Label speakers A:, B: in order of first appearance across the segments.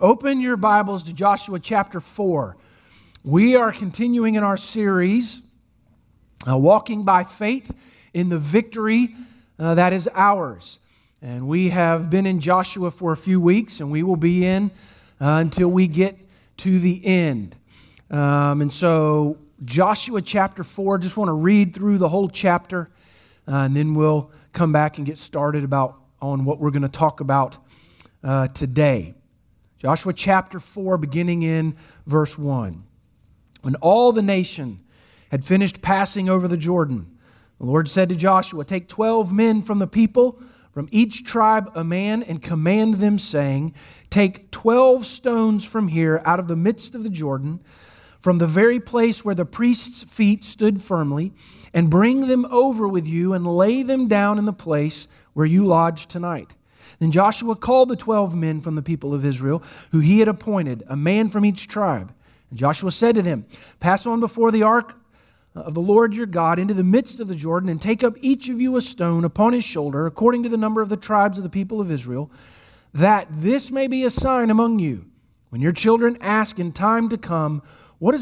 A: Open your Bibles to Joshua chapter 4. We are continuing in our series, Walking by Faith in the Victory that is ours. And we have been in Joshua for a few weeks, and we will be in until we get to the end. And so Joshua chapter 4, just want to read through the whole chapter, and then we'll come back and get started on what we're going to talk about today. Joshua chapter 4, beginning in verse 1. When all the nation had finished passing over the Jordan, the Lord said to Joshua, "Take 12 men from the people, from each tribe a man, and command them, saying, Take 12 stones from here out of the midst of the Jordan, from the very place where the priest's feet stood firmly, and bring them over with you and lay them down in the place where you lodge tonight." Then Joshua called the 12 men from the people of Israel, who he had appointed, a man from each tribe. And Joshua said to them, "Pass on before the ark of the Lord your God into the midst of the Jordan, and take up each of you a stone upon his shoulder, according to the number of the tribes of the people of Israel, that this may be a sign among you. When your children ask in time to come, what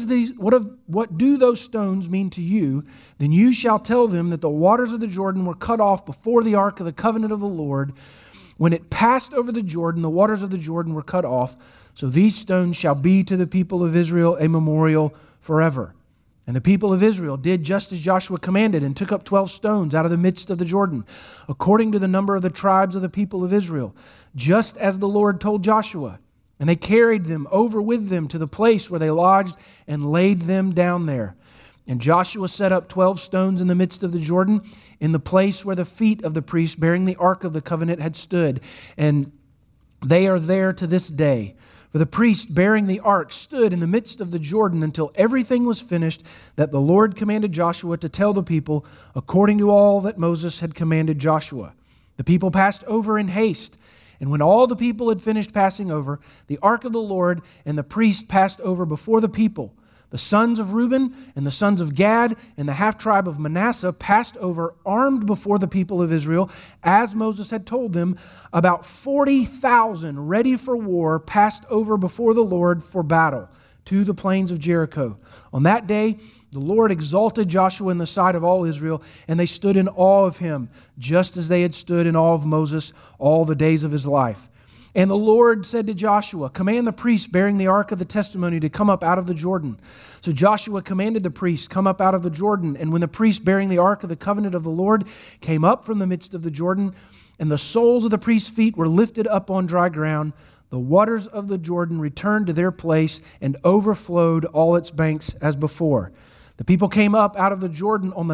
A: do those stones mean to you? Then you shall tell them that the waters of the Jordan were cut off before the ark of the covenant of the Lord. When it passed over the Jordan, the waters of the Jordan were cut off. So these stones shall be to the people of Israel a memorial forever." And the people of Israel did just as Joshua commanded, and took up 12 stones out of the midst of the Jordan, according to the number of the tribes of the people of Israel, just as the Lord told Joshua. And they carried them over with them to the place where they lodged, and laid them down there. And Joshua set up 12 stones in the midst of the Jordan, in the place where the feet of the priests bearing the ark of the covenant had stood. And they are there to this day. For the priest bearing the ark stood in the midst of the Jordan until everything was finished that the Lord commanded Joshua to tell the people, according to all that Moses had commanded Joshua. The people passed over in haste. And when all the people had finished passing over, the ark of the Lord and the priest passed over before the people. The sons of Reuben and the sons of Gad and the half-tribe of Manasseh passed over armed before the people of Israel, as Moses had told them. About 40,000 ready for war passed over before the Lord for battle to the plains of Jericho. On that day, the Lord exalted Joshua in the sight of all Israel, and they stood in awe of him, just as they had stood in awe of Moses all the days of his life. And the Lord said to Joshua, "Command the priests bearing the ark of the testimony to come up out of the Jordan." So Joshua commanded the priests, "Come up out of the Jordan." And when the priests bearing the ark of the covenant of the Lord came up from the midst of the Jordan, and the soles of the priests' feet were lifted up on dry ground, the waters of the Jordan returned to their place and overflowed all its banks as before. The people came up out of the Jordan on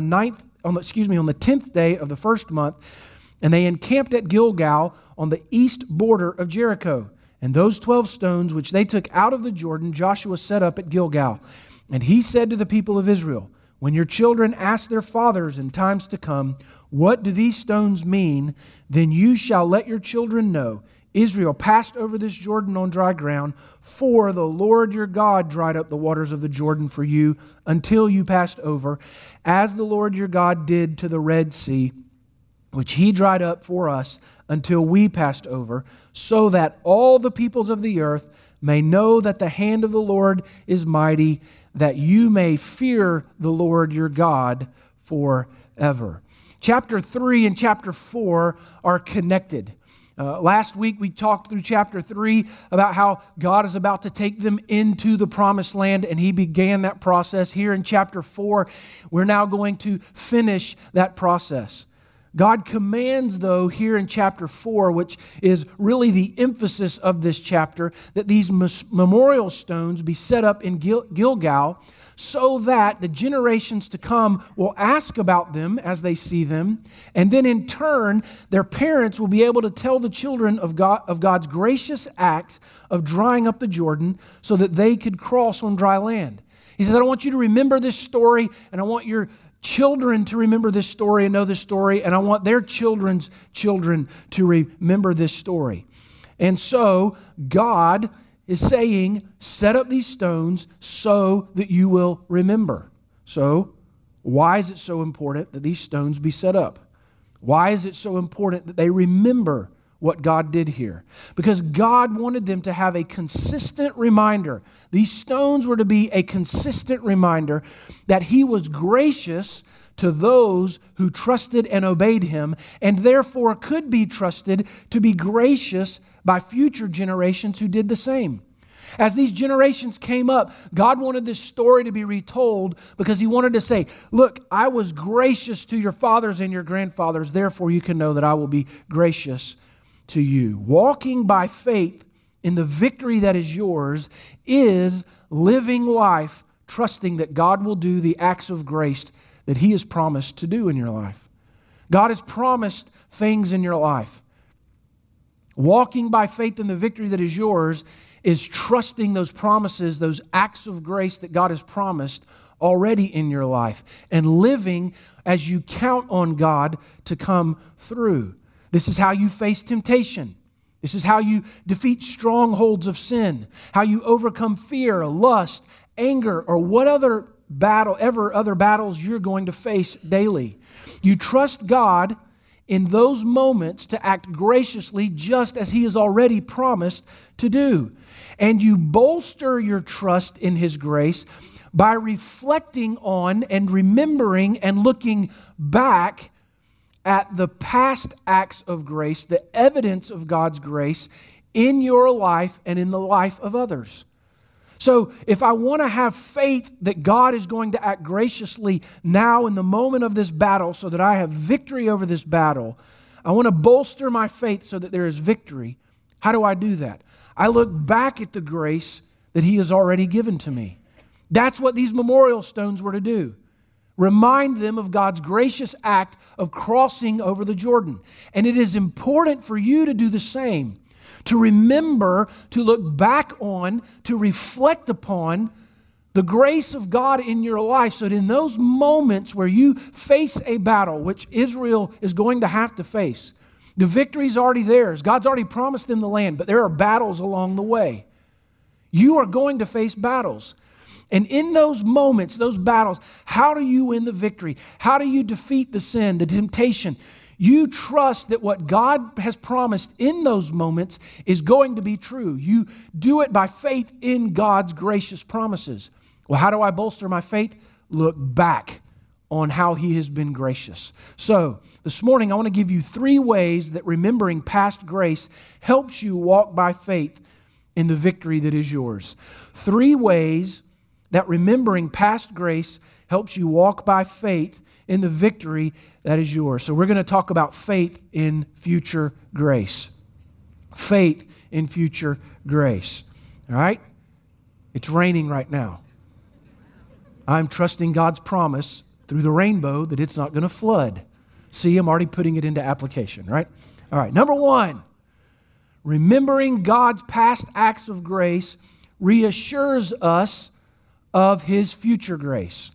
A: the 10th day of the first month, and they encamped at Gilgal on the east border of Jericho. And those 12 stones which they took out of the Jordan, Joshua set up at Gilgal. And he said to the people of Israel, "When your children ask their fathers in times to come, 'What do these stones mean?' then you shall let your children know, Israel passed over this Jordan on dry ground, for the Lord your God dried up the waters of the Jordan for you until you passed over, as the Lord your God did to the Red Sea, which he dried up for us until we passed over, so that all the peoples of the earth may know that the hand of the Lord is mighty, that you may fear the Lord your God forever." Chapter 3 and chapter 4 are connected. Last week we talked through chapter 3 about how God is about to take them into the promised land, and he began that process. Here in chapter 4, we're now going to finish that process. God commands, though, here in chapter 4, which is really the emphasis of this chapter, that these memorial stones be set up in Gilgal so that the generations to come will ask about them as they see them, and then in turn, their parents will be able to tell the children of God's gracious act of drying up the Jordan so that they could cross on dry land. He says, "I don't want you to remember this story, and I want your children to remember this story and know this story, and I want their children's children to remember this story." And so God is saying, set up these stones so that you will remember. So why is it so important that these stones be set up? Why is it so important that they remember what God did here. Because God wanted them to have a consistent reminder. These stones were to be a consistent reminder that He was gracious to those who trusted and obeyed Him, and therefore could be trusted to be gracious by future generations who did the same. As these generations came up, God wanted this story to be retold because He wanted to say, look, I was gracious to your fathers and your grandfathers, therefore you can know that I will be gracious to you. Walking by faith in the victory that is yours is living life trusting that God will do the acts of grace that He has promised to do in your life. God has promised things in your life. Walking by faith in the victory that is yours is trusting those promises, those acts of grace that God has promised already in your life, and living as you count on God to come through. This is how you face temptation. This is how you defeat strongholds of sin, how you overcome fear, lust, anger, or what other battles you're going to face daily. You trust God in those moments to act graciously just as He has already promised to do. And you bolster your trust in His grace by reflecting on and remembering and looking back at the past acts of grace, the evidence of God's grace in your life and in the life of others. So if I want to have faith that God is going to act graciously now in the moment of this battle so that I have victory over this battle, I want to bolster my faith so that there is victory. How do I do that? I look back at the grace that He has already given to me. That's what these memorial stones were to do. Remind them of God's gracious act of crossing over the Jordan. And it is important for you to do the same. To remember, to look back on, to reflect upon the grace of God in your life so that in those moments where you face a battle, which Israel is going to have to face, the victory is already theirs. God's already promised them the land, but there are battles along the way. You are going to face battles. And in those moments, those battles, how do you win the victory? How do you defeat the sin, the temptation? You trust that what God has promised in those moments is going to be true. You do it by faith in God's gracious promises. Well, how do I bolster my faith? Look back on how He has been gracious. So, this morning I want to give you 3 ways that remembering past grace helps you walk by faith in the victory that is yours. 3 ways that remembering past grace helps you walk by faith in the victory that is yours. So we're going to talk about faith in future grace. Faith in future grace. All right? It's raining right now. I'm trusting God's promise through the rainbow that it's not going to flood. See, I'm already putting it into application, right? All right, number 1, remembering God's past acts of grace reassures us of His future grace.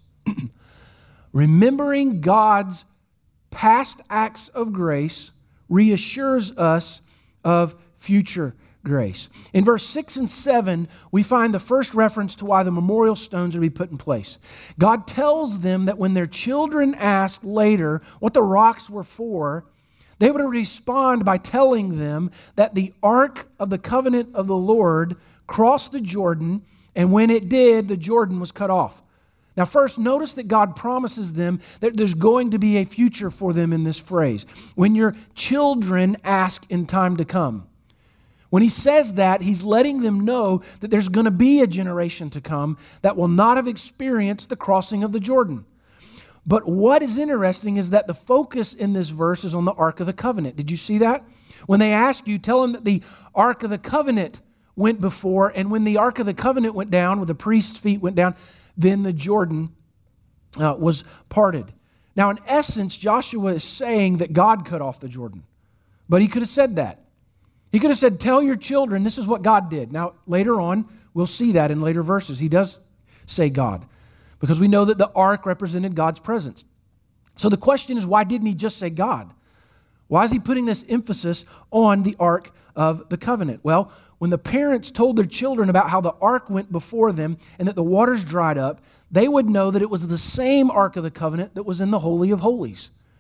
A: Remembering God's past acts of grace reassures us of future grace. In verse 6 and 7, we find the first reference to why the memorial stones are to be put in place. God tells them that when their children asked later what the rocks were for, they would respond by telling them that the Ark of the Covenant of the Lord crossed the Jordan, and when it did, the Jordan was cut off. Now first, notice that God promises them that there's going to be a future for them in this phrase. When your children ask in time to come. When He says that, He's letting them know that there's going to be a generation to come that will not have experienced the crossing of the Jordan. But what is interesting is that the focus in this verse is on the Ark of the Covenant. Did you see that? When they ask you, tell them that the Ark of the Covenant went before, and when the Ark of the Covenant went down, when the priest's feet went down, then the Jordan was parted. Now, in essence, Joshua is saying that God cut off the Jordan. But he could have said that. He could have said, tell your children this is what God did. Now, later on, we'll see that in later verses. He does say God, because we know that the ark represented God's presence. So the question is, why didn't He just say God? Why is He putting this emphasis on the Ark of the Covenant? Well, when the parents told their children about how the ark went before them and that the waters dried up, they would know that it was the same Ark of the Covenant that was in the Holy of Holies.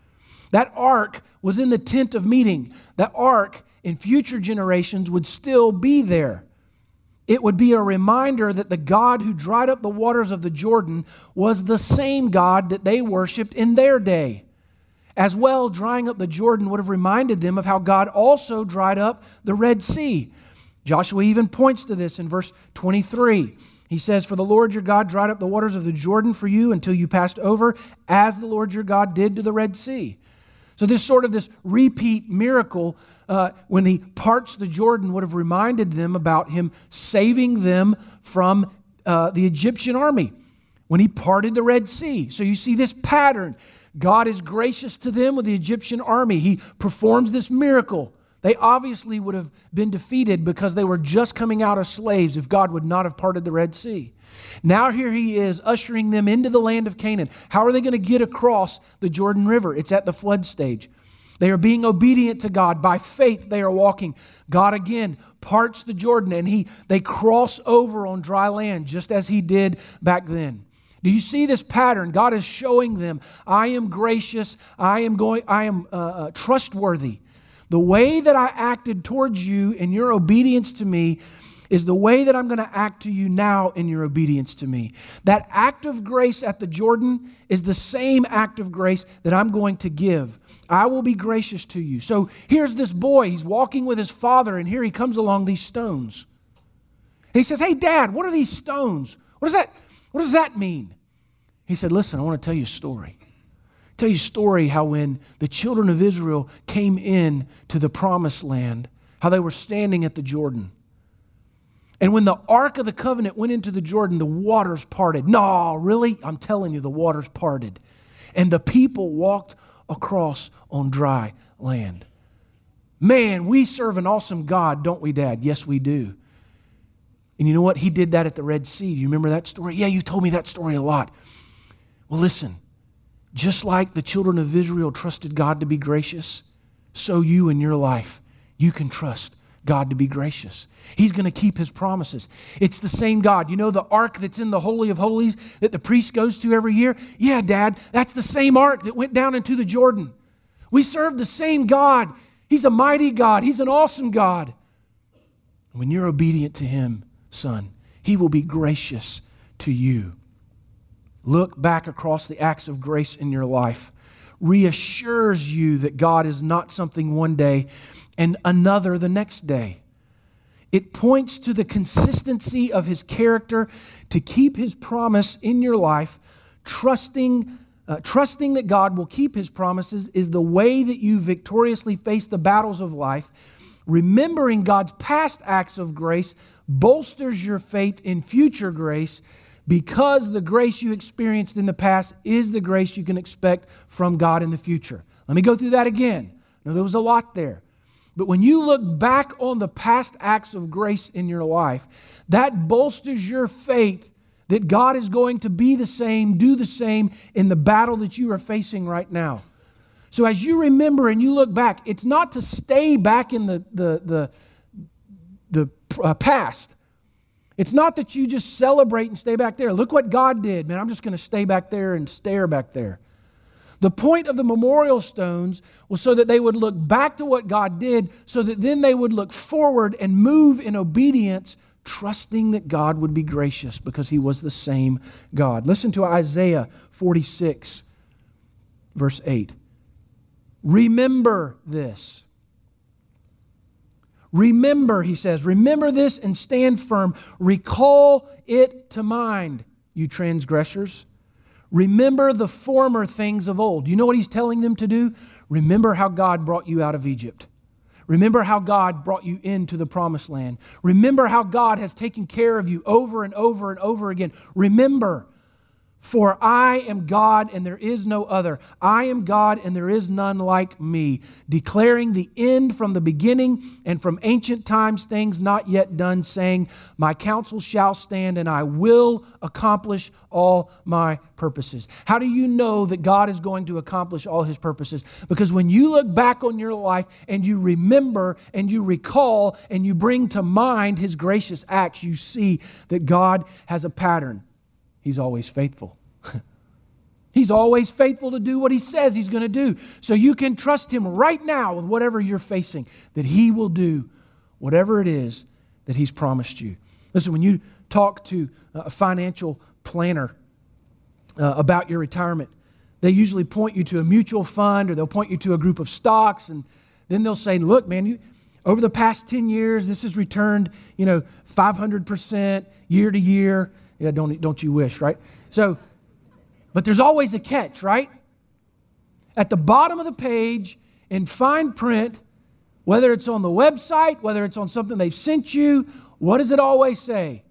A: That ark was in the tent of meeting. That ark in future generations would still be there. It would be a reminder that the God who dried up the waters of the Jordan was the same God that they worshiped in their day. As well, drying up the Jordan would have reminded them of how God also dried up the Red Sea. Joshua even points to this in verse 23. He says, "For the Lord your God dried up the waters of the Jordan for you until you passed over, as the Lord your God did to the Red Sea." So this repeat miracle when he parts the Jordan would have reminded them about him saving them from the Egyptian army when he parted the Red Sea. So you see this pattern. God is gracious to them with the Egyptian army. He performs this miracle. They obviously would have been defeated because they were just coming out as slaves if God would not have parted the Red Sea. Now here he is ushering them into the land of Canaan. How are they going to get across the Jordan River? It's at the flood stage. They are being obedient to God. By faith they are walking. God again parts the Jordan and they cross over on dry land just as he did back then. Do you see this pattern? God is showing them, I am gracious, I am trustworthy. The way that I acted towards you in your obedience to me is the way that I'm going to act to you now in your obedience to me. That act of grace at the Jordan is the same act of grace that I'm going to give. I will be gracious to you. So here's this boy. He's walking with his father, and here he comes along these stones. And he says, "Hey, Dad, what are these stones? What does that mean?" He said, "Listen, I want to tell you a story. Tell you a story how when the children of Israel came in to the promised land, how they were standing at the Jordan. And when the Ark of the Covenant went into the Jordan, the waters parted." No, really? I'm telling you, the waters parted. And the people walked across on dry land. Man, we serve an awesome God, don't we, Dad? Yes, we do. And you know what? He did that at the Red Sea. Do you remember that story? Yeah, you told me that story a lot. Well, listen. Just like the children of Israel trusted God to be gracious, so you in your life, you can trust God to be gracious. He's going to keep his promises. It's the same God. You know the ark that's in the Holy of Holies that the priest goes to every year? Yeah, Dad, that's the same ark that went down into the Jordan. We serve the same God. He's a mighty God. He's an awesome God. When you're obedient to him, son, he will be gracious to you. Look back across the acts of grace in your life. Reassures you that God is not something one day and another the next day. It points to the consistency of his character to keep his promise in your life. Trusting that God will keep his promises is the way that you victoriously face the battles of life. Remembering God's past acts of grace bolsters your faith in future grace, because the grace you experienced in the past is the grace you can expect from God in the future. Let me go through that again. Now, there was a lot there. But when you look back on the past acts of grace in your life, that bolsters your faith that God is going to be the same, do the same in the battle that you are facing right now. So as you remember and you look back, it's not to stay back in the past. It's not that you just celebrate and stay back there. Look what God did. Man, I'm just going to stay back there and stare back there. The point of the memorial stones was so that they would look back to what God did, so that then they would look forward and move in obedience, trusting that God would be gracious because he was the same God. Listen to Isaiah 46, verse 8. Remember this. Remember, he says, remember this and stand firm. Recall it to mind, you transgressors. Remember the former things of old. You know what he's telling them to do? Remember how God brought you out of Egypt. Remember how God brought you into the promised land. Remember how God has taken care of you over and over and over again. Remember, for I am God and there is no other. I am God and there is none like me, declaring the end from the beginning and from ancient times things not yet done, saying, my counsel shall stand and I will accomplish all my purposes. How do you know that God is going to accomplish all his purposes? Because when you look back on your life and you remember and you recall and you bring to mind his gracious acts, you see that God has a pattern. He's always faithful. He's always faithful to do what He says He's going to do. So you can trust Him right now with whatever you're facing, that He will do whatever it is that He's promised you. Listen, when you talk to a financial planner about your retirement, they usually point you to a mutual fund, or they'll point you to a group of stocks, and then they'll say, look, man, over the past 10 years, this has returned, 500% year to year. Yeah, don't you wish, right? So, but there's always a catch, right? At the bottom of the page, in fine print, whether it's on the website, whether it's on something they've sent you, what does it always say?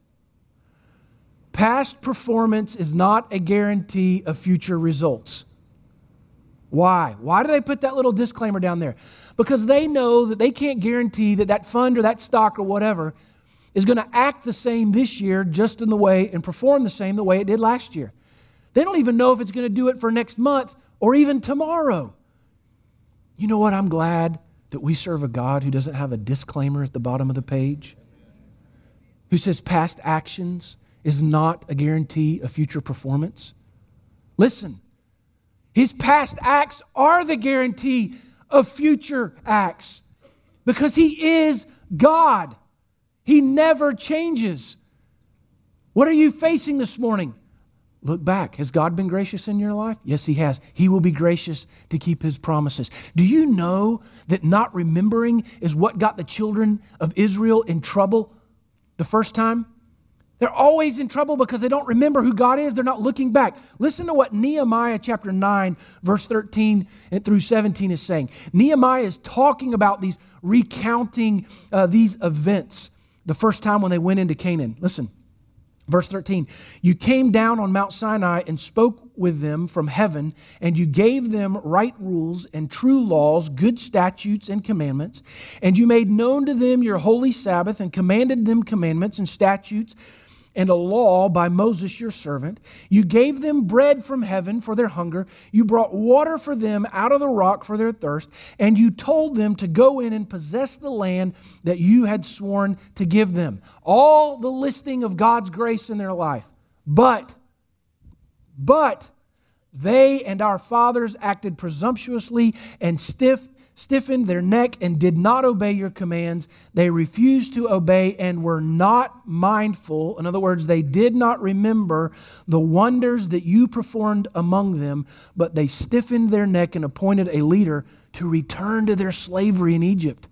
A: Past performance is not a guarantee of future results. Why? Why do they put that little disclaimer down there? Because they know that they can't guarantee that that fund or that stock or whatever is going to act the same this year just in the way and perform the same the way it did last year. They don't even know if it's going to do it for next month or even tomorrow. You know what? I'm glad that we serve a God who doesn't have a disclaimer at the bottom of the page, who says past actions is not a guarantee of future performance. Listen, His past acts are the guarantee of future acts because He is God. He never changes. What are you facing this morning? Look back. Has God been gracious in your life? Yes, He has. He will be gracious to keep His promises. Do you know that not remembering is what got the children of Israel in trouble the first time? They're always in trouble because they don't remember who God is. They're not looking back. Listen to what Nehemiah chapter 9, verse 13 through 17 is saying. Nehemiah is talking about recounting these events the first time when they went into Canaan. Listen. Verse 13, you came down on Mount Sinai and spoke with them from heaven, and you gave them right rules and true laws, good statutes and commandments, and you made known to them your holy Sabbath and commanded them commandments and statutes and a law by Moses your servant. You gave them bread from heaven for their hunger. You brought water for them out of the rock for their thirst, and you told them to go in and possess the land that you had sworn to give them. All the listing of God's grace in their life. But they and our fathers acted presumptuously and stiffened their neck and did not obey your commands. They refused to obey and were not mindful. In other words, they did not remember the wonders that you performed among them, but they stiffened their neck and appointed a leader to return to their slavery in Egypt.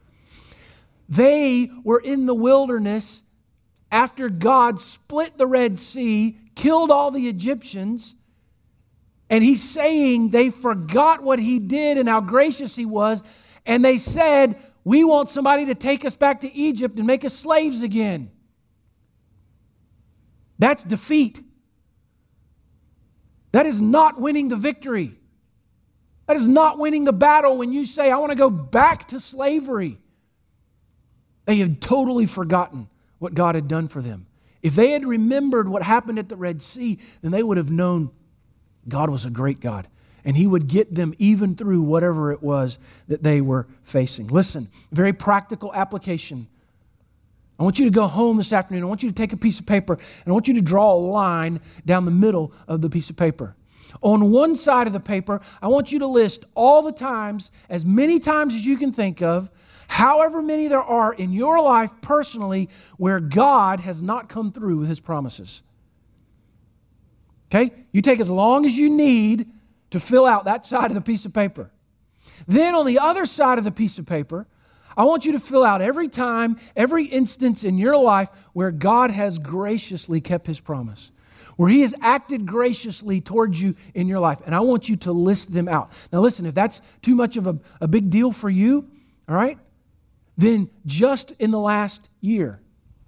A: They were in the wilderness after God split the Red Sea, killed all the Egyptians, and He's saying they forgot what He did and how gracious He was, and they said, we want somebody to take us back to Egypt and make us slaves again. That's defeat. That is not winning the victory. That is not winning the battle when you say, I want to go back to slavery. They had totally forgotten what God had done for them. If they had remembered what happened at the Red Sea, then they would have known God was a great God, and He would get them even through whatever it was that they were facing. Listen, very practical application. I want you to go home this afternoon. I want you to take a piece of paper, and I want you to draw a line down the middle of the piece of paper. On one side of the paper, I want you to list all the times, as many times as you can think of, however many there are in your life personally, where God has not come through with His promises. Okay? You take as long as you need to fill out that side of the piece of paper. Then on the other side of the piece of paper, I want you to fill out every time, every instance in your life where God has graciously kept His promise, where He has acted graciously towards you in your life. And I want you to list them out. Now listen, if that's too much of a big deal for you, all right, then just in the last year,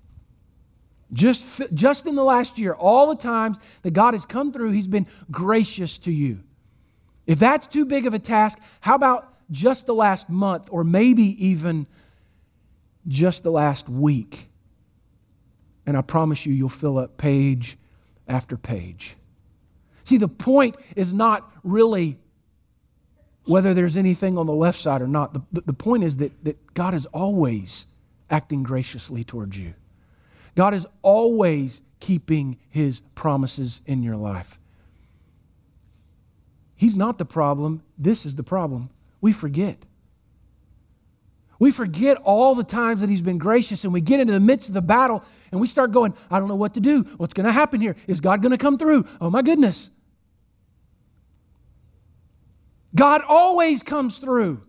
A: Just in the last year, all the times that God has come through, He's been gracious to you. If that's too big of a task, how about just the last month, or maybe even just the last week? And I promise you, you'll fill up page after page. See, the point is not really whether there's anything on the left side or not. The point is that God is always acting graciously towards you. God is always keeping His promises in your life. He's not the problem. This is the problem. We forget. We forget all the times that He's been gracious, and we get into the midst of the battle and we start going, I don't know what to do. What's going to happen here? Is God going to come through? Oh my goodness. God always comes through.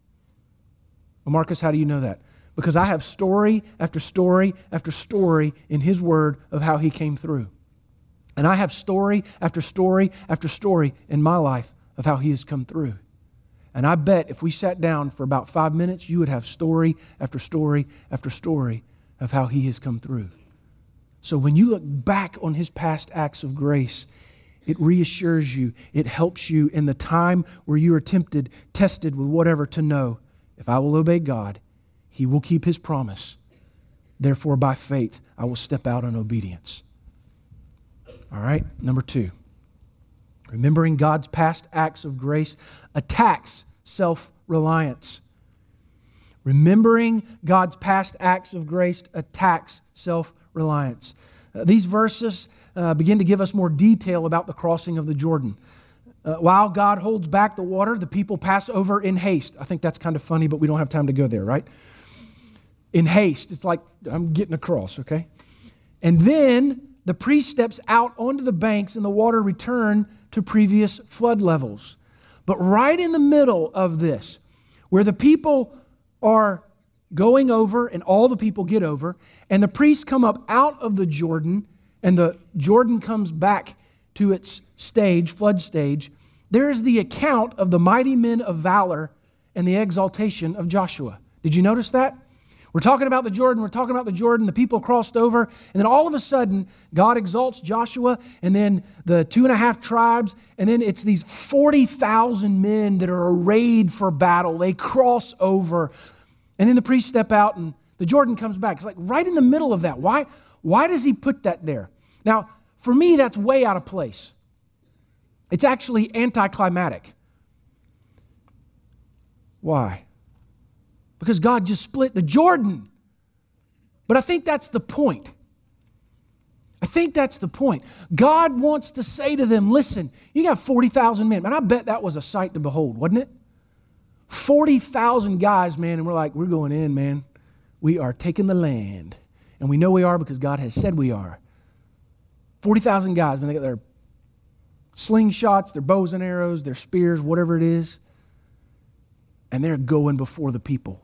A: Well, Marcus, how do you know that? Because I have story after story after story in His Word of how He came through. And I have story after story after story in my life of how He has come through. And I bet if we sat down for about 5 minutes, you would have story after story after story of how He has come through. So when you look back on His past acts of grace, it reassures you, it helps you in the time where you are tempted, tested with whatever, to know, if I will obey God, He will keep His promise. Therefore, by faith, I will step out in obedience. All right, number 2. Remembering God's past acts of grace attacks self-reliance. Remembering God's past acts of grace attacks self-reliance. These verses begin to give us more detail about the crossing of the Jordan. While God holds back the water, the people pass over in haste. I think that's kind of funny, but we don't have time to go there, right? In haste. It's like, I'm getting across, okay? And then the priest steps out onto the banks and the water returned to previous flood levels. But right in the middle of this, where the people are going over and all the people get over, and the priests come up out of the Jordan, and the Jordan comes back to its stage, flood stage, there is the account of the mighty men of valor and the exaltation of Joshua. Did you notice that? We're talking about the Jordan, the people crossed over, and then all of a sudden, God exalts Joshua, and then the 2.5 tribes, and then it's these 40,000 men that are arrayed for battle. They cross over, and then the priests step out, and the Jordan comes back. It's like right in the middle of that. Why does He put that there? Now, for me, that's way out of place. It's actually anticlimactic. Why? Because God just split the Jordan. But I think that's the point. God wants to say to them, listen, you got 40,000 men. Man, I bet that was a sight to behold, wasn't it? 40,000 guys, man, and we're like, we're going in, man. We are taking the land. And we know we are because God has said we are. 40,000 guys, man, they got their slingshots, their bows and arrows, their spears, whatever it is. And they're going before the people.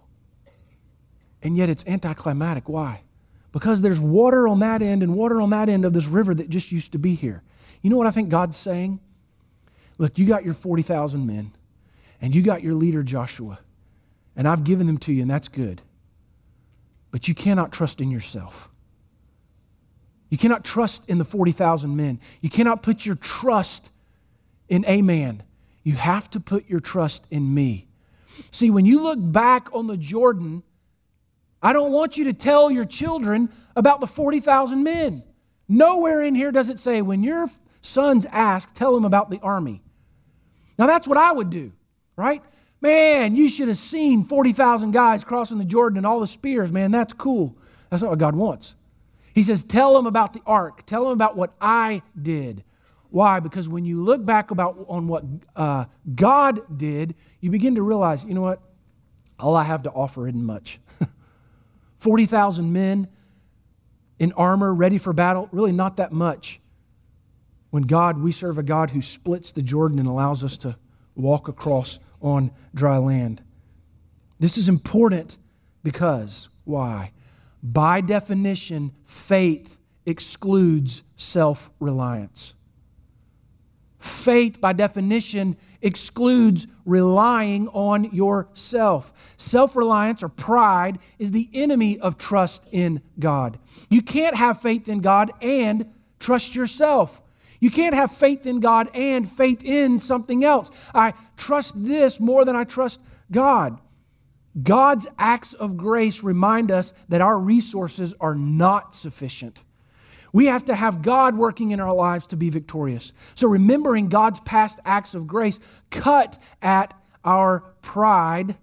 A: And yet it's anticlimactic. Why? Because there's water on that end and water on that end of this river that just used to be here. You know what I think God's saying? Look, you got your 40,000 men, and you got your leader Joshua, and I've given them to you, and that's good. But you cannot trust in yourself. You cannot trust in the 40,000 men. You cannot put your trust in a man. You have to put your trust in me. See, when you look back on the Jordan, I don't want you to tell your children about the 40,000 men. Nowhere in here does it say, when your sons ask, tell them about the army. Now that's what I would do, right? Man, you should have seen 40,000 guys crossing the Jordan and all the spears, man, that's cool. That's not what God wants. He says, tell them about the ark. Tell them about what I did. Why? Because when you look back on what God did, you begin to realize, you know what? All I have to offer isn't much. 40,000 men in armor, ready for battle, really not that much. When we serve a God who splits the Jordan and allows us to walk across on dry land. This is important because, why? By definition, faith excludes self-reliance. Faith, by definition, excludes relying on yourself. Self-reliance or pride is the enemy of trust in God. You can't have faith in God and trust yourself. You can't have faith in God and faith in something else. I trust this more than I trust God. God's acts of grace remind us that our resources are not sufficient. We have to have God working in our lives to be victorious. So remembering God's past acts of grace cut at our pride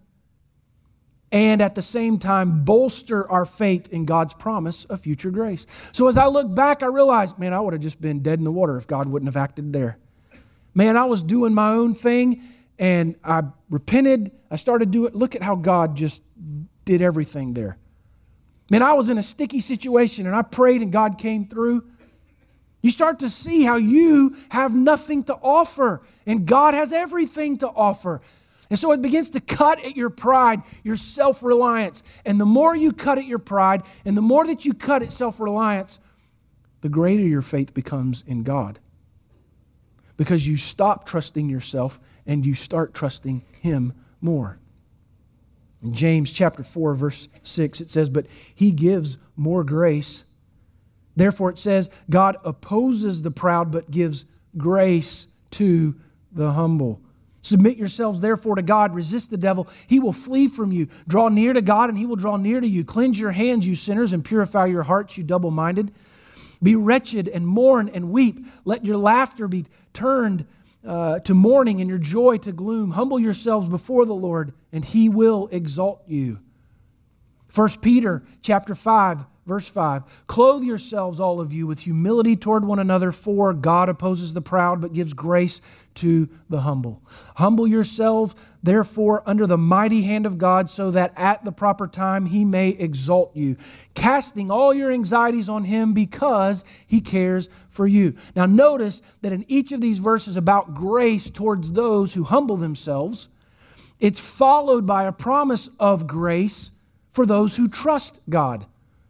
A: and at the same time bolster our faith in God's promise of future grace. So as I look back, I realize, man, I would have just been dead in the water if God wouldn't have acted there. Man, I was doing my own thing and I repented. I started doing, look at how God just did everything there. Man, I was in a sticky situation and I prayed and God came through. You start to see how you have nothing to offer and God has everything to offer. And so it begins to cut at your pride, your self-reliance. And the more you cut at your pride and the more that you cut at self-reliance, the greater your faith becomes in God. Because you stop trusting yourself and you start trusting Him more. In James chapter 4, verse 6, it says, "But He gives more grace. Therefore it says, God opposes the proud, but gives grace to the humble. Submit yourselves therefore to God. Resist the devil. He will flee from you. Draw near to God and He will draw near to you. Cleanse your hands, you sinners, and purify your hearts, you double-minded. Be wretched and mourn and weep. Let your laughter be turned to mourning and your joy to gloom. Humble yourselves before the Lord, and He will exalt you." 1 Peter chapter 5, verse 5. "Clothe yourselves, all of you, with humility toward one another, for God opposes the proud, but gives grace to the humble. Humble yourselves, therefore, under the mighty hand of God, so that at the proper time He may exalt you, casting all your anxieties on Him because He cares for you." Now notice that in each of these verses about grace towards those who humble themselves, it's followed by a promise of grace for those who trust God.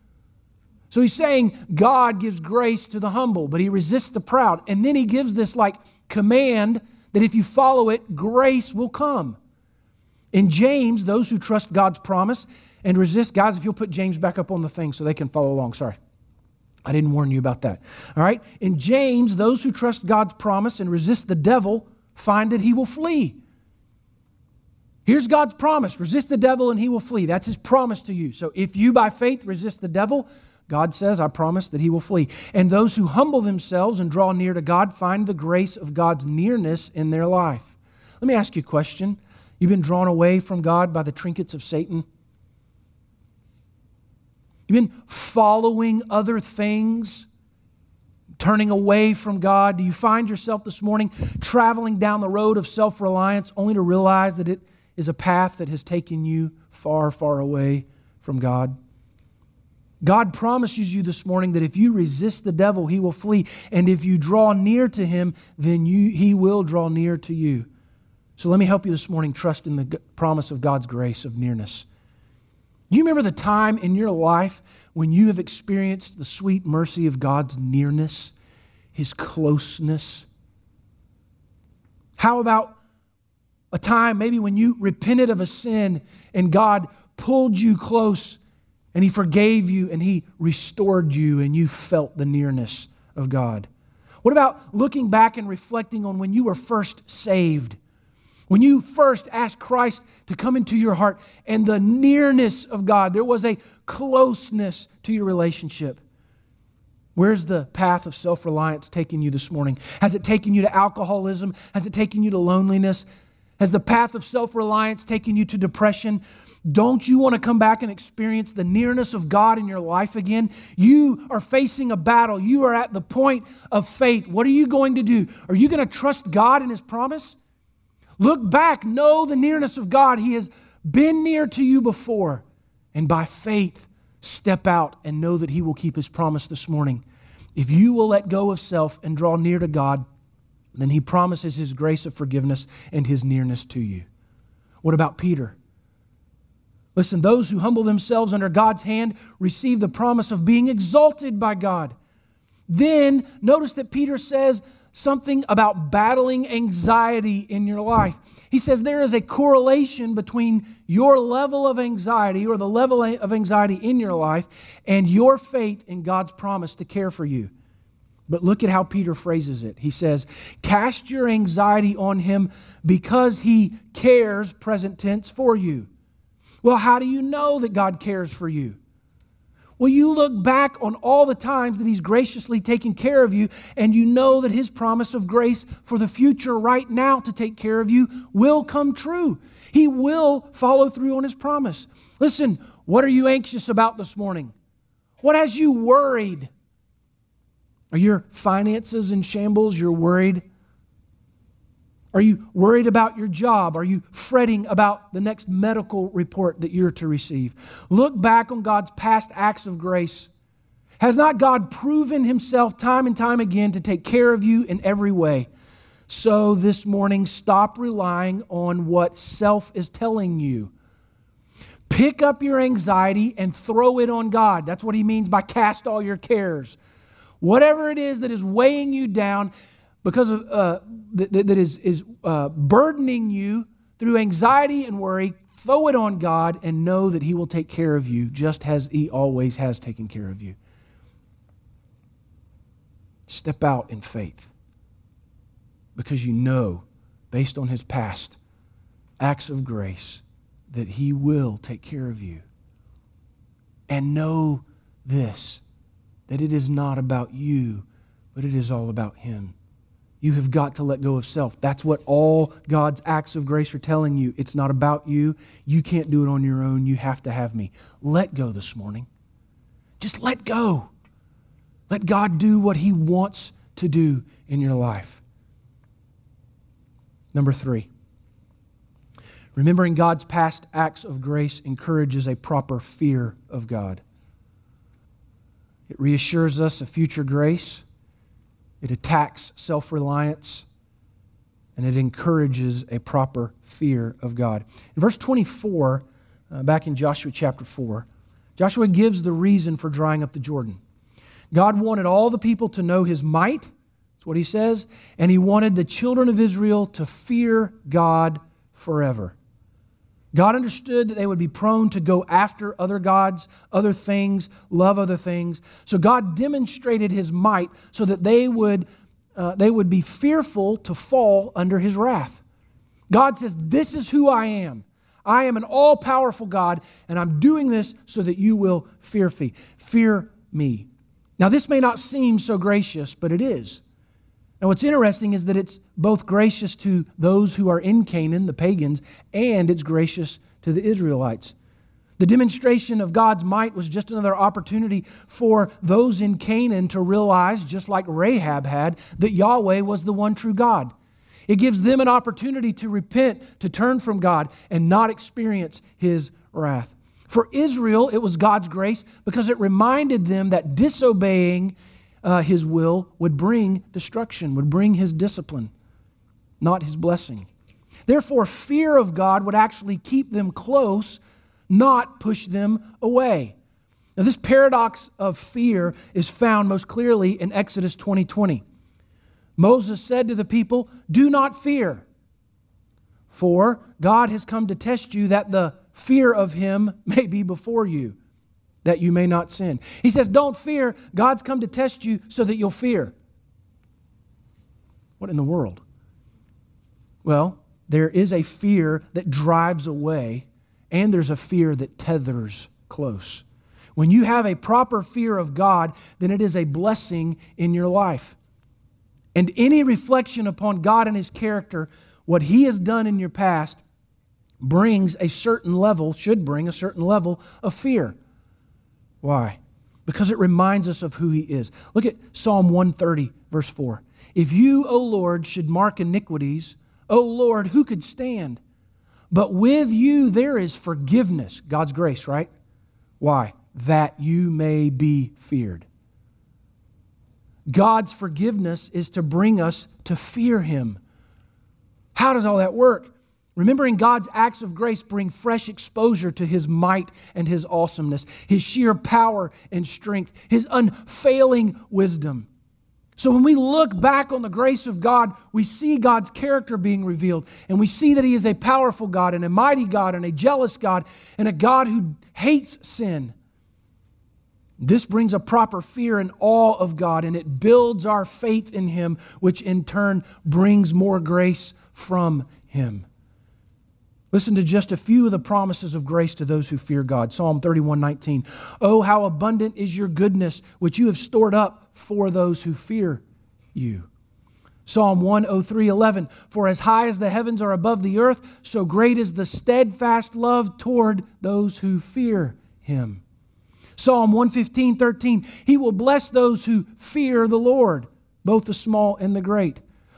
A: So he's saying God gives grace to the humble, but He resists the proud. And then He gives this command that if you follow it, grace will come. In James, those who trust God's promise and resist, guys, if you'll put James back up on the thing so they can follow along. Sorry, I didn't warn you about that. All right. In James, those who trust God's promise and resist the devil find that he will flee. Here's God's promise. Resist the devil and he will flee. That's His promise to you. So if you by faith resist the devil, God says, I promise that he will flee. And those who humble themselves and draw near to God find the grace of God's nearness in their life. Let me ask you a question. You've been drawn away from God by the trinkets of Satan? You've been following other things, turning away from God? Do you find yourself this morning traveling down the road of self-reliance only to realize that it is a path that has taken you far, far away from God? God promises you this morning that if you resist the devil, he will flee. And if you draw near to him, then he will draw near to you. So let me help you this morning trust in the promise of God's grace of nearness. Do you remember the time in your life when you have experienced the sweet mercy of God's nearness, His closeness? How about a time maybe when you repented of a sin and God pulled you close and He forgave you and He restored you and you felt the nearness of God? What about looking back and reflecting on when you were first saved? When you first asked Christ to come into your heart and the nearness of God, there was a closeness to your relationship. Where's the path of self-reliance taking you this morning? Has it taken you to alcoholism? Has it taken you to loneliness? Has the path of self-reliance taken you to depression? Don't you want to come back and experience the nearness of God in your life again? You are facing a battle. You are at the point of faith. What are you going to do? Are you going to trust God and His promise? Look back, know the nearness of God. He has been near to you before. And by faith, step out and know that He will keep His promise this morning. If you will let go of self and draw near to God, then He promises His grace of forgiveness and His nearness to you. What about Peter? Listen, those who humble themselves under God's hand receive the promise of being exalted by God. Then notice that Peter says something about battling anxiety in your life. He says there is a correlation between your level of anxiety or the level of anxiety in your life and your faith in God's promise to care for you. But look at how Peter phrases it. He says, cast your anxiety on Him because He cares, present tense, for you. Well, how do you know that God cares for you? Well, you look back on all the times that He's graciously taken care of you, and you know that His promise of grace for the future right now to take care of you will come true. He will follow through on His promise. Listen, what are you anxious about this morning? What has you worried? Are your finances in shambles? You're worried? Are you worried about your job? Are you fretting about the next medical report that you're to receive? Look back on God's past acts of grace. Has not God proven himself time and time again to take care of you in every way? So this morning, stop relying on what self is telling you. Pick up your anxiety and throw it on God. That's what he means by cast all your cares. Whatever it is that is weighing you down because of that is burdening you through anxiety and worry, throw it on God and know that he will take care of you just as he always has taken care of you. Step out in faith because you know, based on his past acts of grace, that he will take care of you. And know this, that it is not about you, but it is all about him. You have got to let go of self. That's what all God's acts of grace are telling you. It's not about you. You can't do it on your own. You have to have me. Let go this morning. Just let go. Let God do what he wants to do in your life. Number 3. Remembering God's past acts of grace encourages a proper fear of God. It reassures us of future grace. It attacks self-reliance. And it encourages a proper fear of God. In verse 24, back in Joshua chapter 4, Joshua gives the reason for drying up the Jordan. God wanted all the people to know his might. That's what he says. And he wanted the children of Israel to fear God forever. God understood that they would be prone to go after other gods, other things, love other things. So God demonstrated his might so that they would be fearful to fall under his wrath. God says, this is who I am. I am an all-powerful God, and I'm doing this so that you will fear me. Now, this may not seem so gracious, but it is. Now, what's interesting is that it's both gracious to those who are in Canaan, the pagans, and it's gracious to the Israelites. The demonstration of God's might was just another opportunity for those in Canaan to realize, just like Rahab had, that Yahweh was the one true God. It gives them an opportunity to repent, to turn from God, and not experience his wrath. For Israel, it was God's grace because it reminded them that disobeying his will would bring destruction, would bring his discipline, not his blessing. Therefore, fear of God would actually keep them close, not push them away. Now, this paradox of fear is found most clearly in Exodus 20:20. Moses said to the people, "Do not fear, for God has come to test you that the fear of him may be before you, that you may not sin." He says, don't fear. God's come to test you so that you'll fear. What in the world? Well, there is a fear that drives away, and there's a fear that tethers close. When you have a proper fear of God, then it is a blessing in your life. And any reflection upon God and his character, what he has done in your past, should bring a certain level of fear. Why? Because it reminds us of who he is. Look at Psalm 130, verse 4. If you, O Lord, should mark iniquities, O Lord, who could stand? But with you there is forgiveness. God's grace, right? Why? That you may be feared. God's forgiveness is to bring us to fear him. How does all that work? Remembering God's acts of grace bring fresh exposure to his might and his awesomeness, his sheer power and strength, his unfailing wisdom. So when we look back on the grace of God, we see God's character being revealed, and we see that he is a powerful God and a mighty God and a jealous God and a God who hates sin. This brings a proper fear and awe of God, and it builds our faith in him, which in turn brings more grace from him. Listen to just a few of the promises of grace to those who fear God. Psalm 31:19. Oh, how abundant is your goodness, which you have stored up for those who fear you. Psalm 103:11. For as high as the heavens are above the earth, so great is the steadfast love toward those who fear him. Psalm 115:13. He will bless those who fear the Lord, both the small and the great.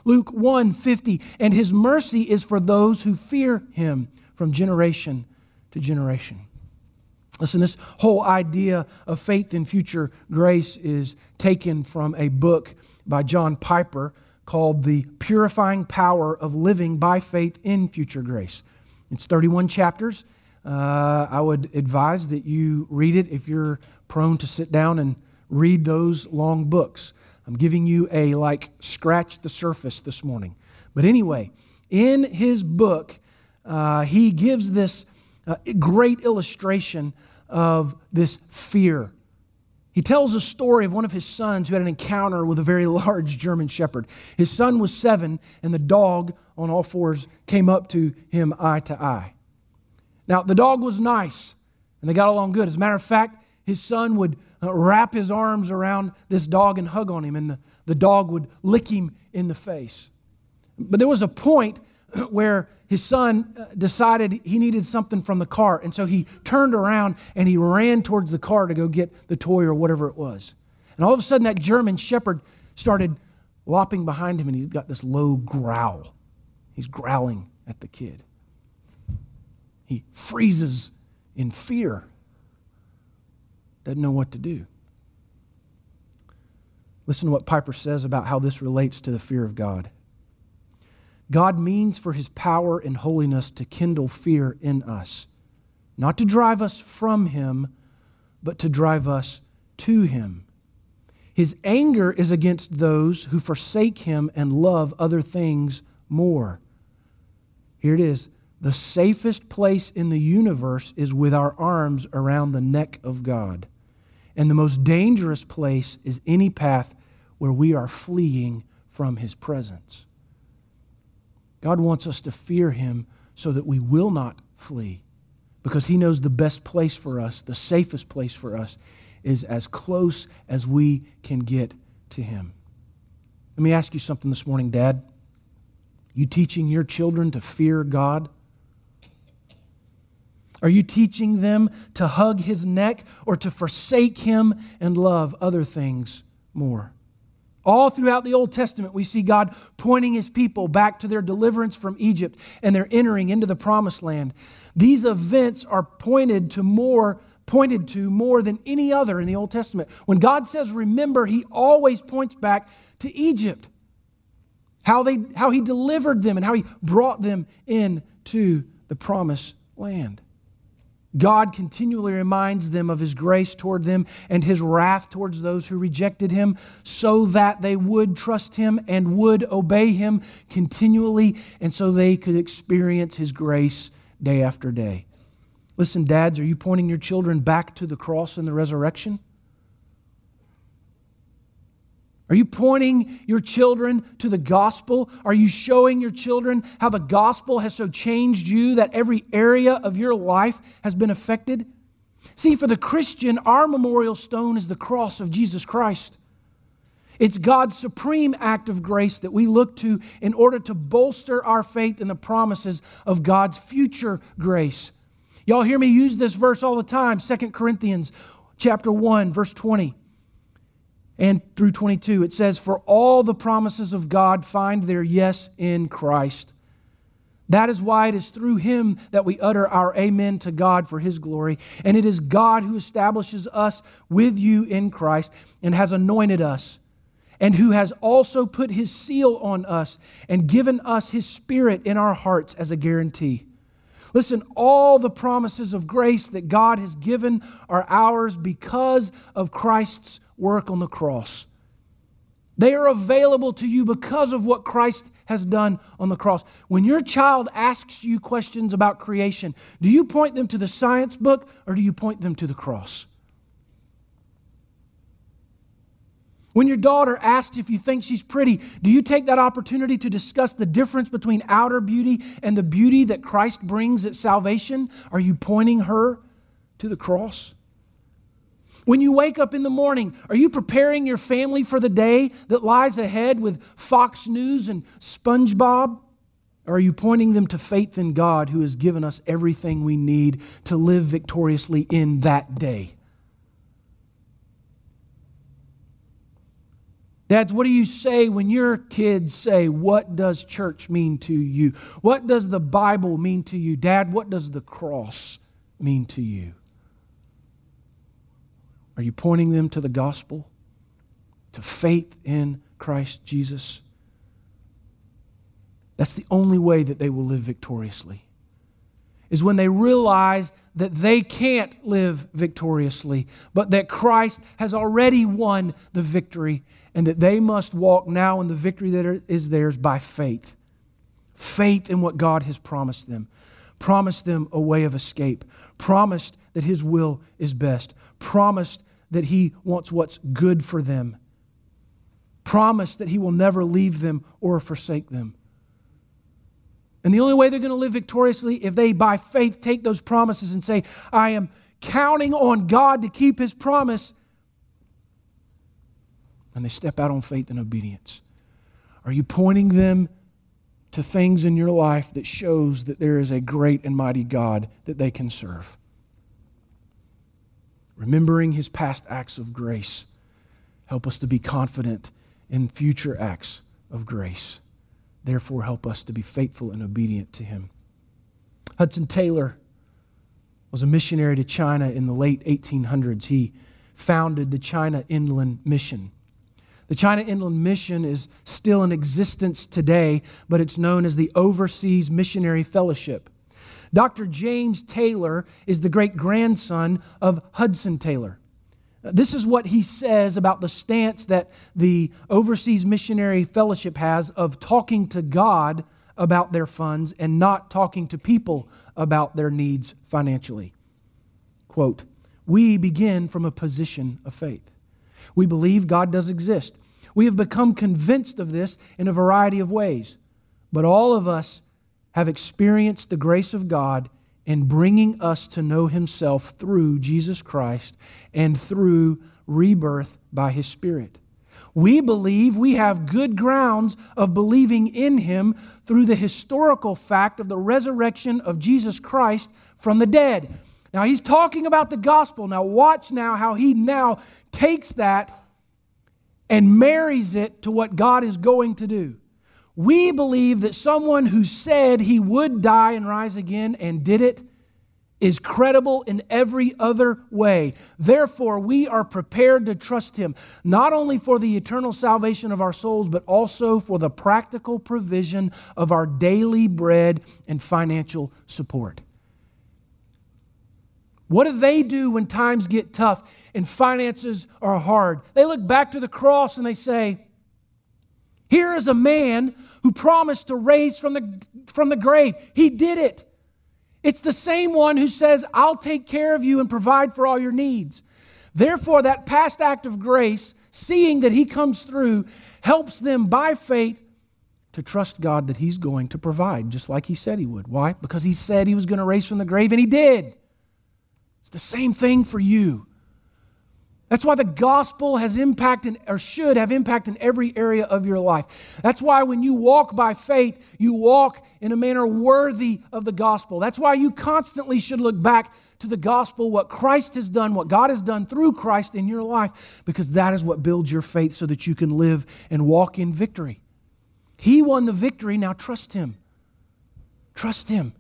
A: Luke 1:50, and his mercy is for those who fear him from generation to generation. Listen, this whole idea of faith in future grace is taken from a book by John Piper called The Purifying Power of Living by Faith in Future Grace. It's 31 chapters. I would advise that you read it if you're prone to sit down and read those long books. I'm giving you a scratch the surface this morning. But anyway, in his book, he gives this great illustration of this fear. He tells a story of one of his sons who had an encounter with a very large German shepherd. His son was 7, and the dog on all fours came up to him eye to eye. Now, the dog was nice, and they got along good. As a matter of fact, his son would wrap his arms around this dog and hug on him, and the dog would lick him in the face. But there was a point where his son decided he needed something from the car, and so he turned around and he ran towards the car to go get the toy or whatever it was. And all of a sudden, that German shepherd started lopping behind him, and he got this low growl. He's growling at the kid. He freezes in fear. Doesn't know what to do. Listen to what Piper says about how this relates to the fear of God. God means for his power and holiness to kindle fear in us, not to drive us from him, but to drive us to him. His anger is against those who forsake him and love other things more. Here it is. The safest place in the universe is with our arms around the neck of God. And the most dangerous place is any path where we are fleeing from his presence. God wants us to fear him so that we will not flee, because he knows the best place for us, the safest place for us, is as close as we can get to him. Let me ask you something this morning, Dad. You teaching your children to fear God? Are you teaching them to hug his neck or to forsake him and love other things more? All throughout the Old Testament, we see God pointing his people back to their deliverance from Egypt and their entering into the Promised Land. These events are pointed to more than any other in the Old Testament. When God says remember, he always points back to Egypt. How he delivered them and how he brought them into the Promised Land. God continually reminds them of his grace toward them and his wrath towards those who rejected him, so that they would trust him and would obey him continually, and so they could experience his grace day after day. Listen, dads, are you pointing your children back to the cross and the resurrection? Are you pointing your children to the gospel? Are you showing your children how the gospel has so changed you that every area of your life has been affected? See, for the Christian, our memorial stone is the cross of Jesus Christ. It's God's supreme act of grace that we look to in order to bolster our faith in the promises of God's future grace. Y'all hear me use this verse all the time, 2 Corinthians chapter 1, verse 20. And through 22, it says, "For all the promises of God find their yes in Christ. That is why it is through him that we utter our amen to God for his glory. And it is God who establishes us with you in Christ and has anointed us, and who has also put his seal on us and given us his Spirit in our hearts as a guarantee." Listen, all the promises of grace that God has given are ours because of Christ's work on the cross. They are available to you because of what Christ has done on the cross. When your child asks you questions about creation, do you point them to the science book or do you point them to the cross? When your daughter asks if you think she's pretty, do you take that opportunity to discuss the difference between outer beauty and the beauty that Christ brings at salvation? Are you pointing her to the cross? When you wake up in the morning, are you preparing your family for the day that lies ahead with Fox News and SpongeBob? Or are you pointing them to faith in God who has given us everything we need to live victoriously in that day? Dads, what do you say when your kids say, what does church mean to you? What does the Bible mean to you? Dad, what does the cross mean to you? Are you pointing them to the gospel, to faith in Christ Jesus? That's the only way that they will live victoriously, is when they realize that they can't live victoriously, but that Christ has already won the victory, and that they must walk now in the victory that is theirs by faith. Faith in what God has promised them. Promised them a way of escape. Promised that His will is best. Promised that He wants what's good for them. Promised that He will never leave them or forsake them. And the only way they're going to live victoriously if they, by faith, take those promises and say, I am counting on God to keep His promise, and they step out on faith and obedience. Are you pointing them to things in your life that shows that there is a great and mighty God that they can serve? Remembering His past acts of grace, help us to be confident in future acts of grace. Therefore, help us to be faithful and obedient to Him. Hudson Taylor was a missionary to China in the late 1800s. He founded the China Inland Mission. The China Inland Mission is still in existence today, but it's known as the Overseas Missionary Fellowship. Dr. James Taylor is the great-grandson of Hudson Taylor. This is what he says about the stance that the Overseas Missionary Fellowship has of talking to God about their funds and not talking to people about their needs financially. Quote, "We begin from a position of faith. We believe God does exist. We have become convinced of this in a variety of ways, but all of us have experienced the grace of God in bringing us to know Himself through Jesus Christ and through rebirth by His Spirit. We believe we have good grounds of believing in Him through the historical fact of the resurrection of Jesus Christ from the dead." Now, he's talking about the gospel. Now, watch now how he now takes that and marries it to what God is going to do. We believe that someone who said He would die and rise again and did it is credible in every other way. Therefore, we are prepared to trust Him, not only for the eternal salvation of our souls, but also for the practical provision of our daily bread and financial support. What do they do when times get tough and finances are hard? They look back to the cross and they say, here is a man who promised to raise from the grave. He did it. It's the same one who says, I'll take care of you and provide for all your needs. Therefore, that past act of grace, seeing that He comes through, helps them by faith to trust God that He's going to provide, just like He said He would. Why? Because He said He was going to raise from the grave, and He did. It's the same thing for you. That's why the gospel has impact or should have impact in every area of your life. That's why when you walk by faith, you walk in a manner worthy of the gospel. That's why you constantly should look back to the gospel, what Christ has done, what God has done through Christ in your life, because that is what builds your faith so that you can live and walk in victory. He won the victory, now trust Him. Trust Him.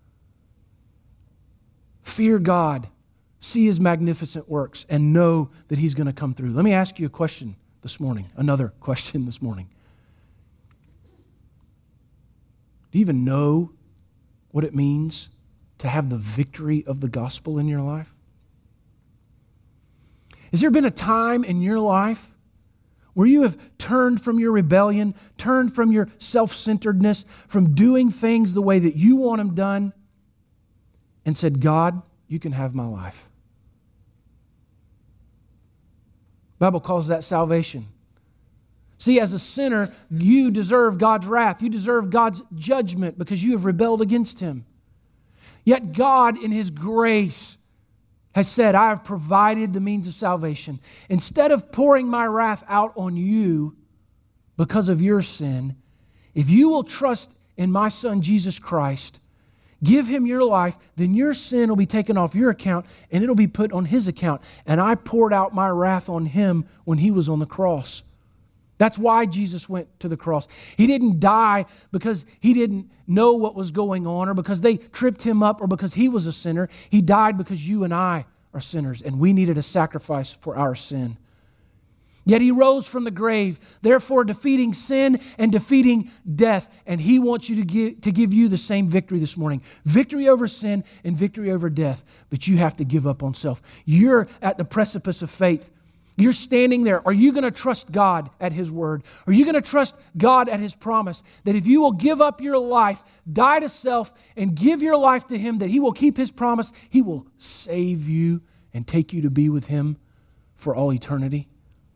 A: Fear God. See His magnificent works and know that He's going to come through. Let me ask you a question this morning, another question this morning. Do you even know what it means to have the victory of the gospel in your life? Has there been a time in your life where you have turned from your rebellion, turned from your self-centeredness, from doing things the way that you want them done, and said, God, you can have my life? The Bible calls that salvation. See, as a sinner, you deserve God's wrath. You deserve God's judgment because you have rebelled against Him. Yet God, in His grace, has said, I have provided the means of salvation. Instead of pouring my wrath out on you because of your sin, if you will trust in my Son, Jesus Christ, give Him your life, then your sin will be taken off your account and it'll be put on His account. And I poured out my wrath on Him when He was on the cross. That's why Jesus went to the cross. He didn't die because he didn't know what was going on or because they tripped him up or because he was a sinner. He died because you and I are sinners and we needed a sacrifice for our sin. Yet he rose from the grave, therefore defeating sin and defeating death. And he wants you to give you the same victory this morning. Victory over sin and victory over death. But you have to give up on self. You're at the precipice of faith. You're standing there. Are you going to trust God at His word? Are you going to trust God at His promise that if you will give up your life, die to self, and give your life to Him, that He will keep His promise, He will save you and take you to be with Him for all eternity?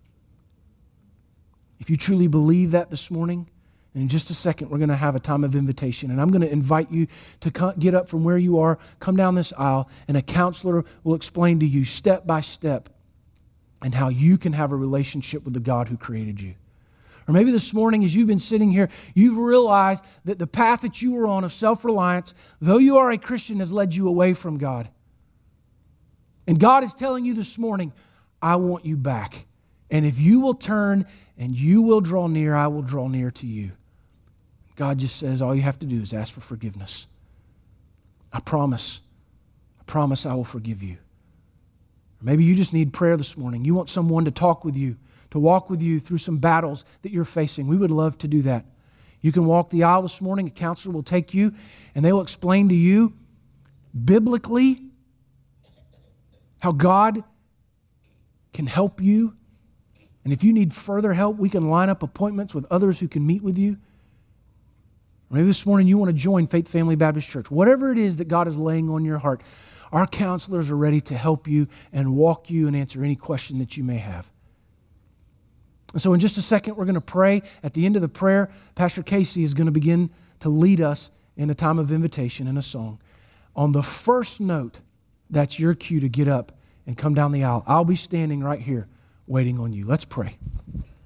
A: If you truly believe that this morning, and in just a second we're going to have a time of invitation, and I'm going to invite you to get up from where you are, come down this aisle, and a counselor will explain to you step by step and how you can have a relationship with the God who created you. Or maybe this morning as you've been sitting here, you've realized that the path that you were on of self-reliance, though you are a Christian, has led you away from God. And God is telling you this morning, I want you back. And if you will turn and you will draw near, I will draw near to you. God just says all you have to do is ask for forgiveness. I promise I will forgive you. Maybe you just need prayer this morning. You want someone to talk with you, to walk with you through some battles that you're facing. We would love to do that. You can walk the aisle this morning. A counselor will take you, and they will explain to you biblically how God can help you. And if you need further help, we can line up appointments with others who can meet with you. Maybe this morning you want to join Faith Family Baptist Church. Whatever it is that God is laying on your heart, our counselors are ready to help you and walk you and answer any question that you may have. And so in just a second, we're going to pray. At the end of the prayer, Pastor Casey is going to begin to lead us in a time of invitation and a song. On the first note, that's your cue to get up and come down the aisle. I'll be standing right here waiting on you. Let's pray.